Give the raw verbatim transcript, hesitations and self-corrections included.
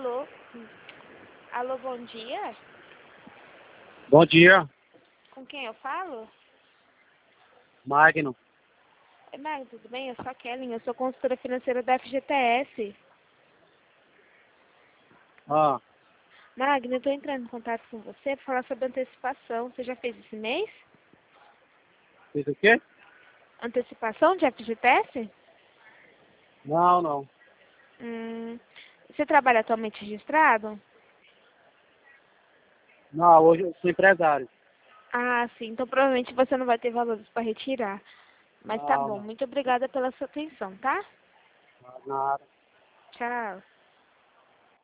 Alô? Alô, bom dia? Bom dia, Com quem eu falo? Magno. Oi, Magno, tudo bem? Eu sou a Kelly, eu sou consultora financeira da F G T S. Ah, Magno, eu estou entrando em contato com você para falar sobre antecipação. Você já fez esse mês? fez o quê? Antecipação de F G T S? Não, não. Hum, você trabalha atualmente registrado? Não, hoje eu sou empresário. Ah, sim. Então provavelmente você não vai ter valores para retirar. Mas tá Não, bom. não. Muito obrigada pela sua atenção, tá? Nada. Tchau.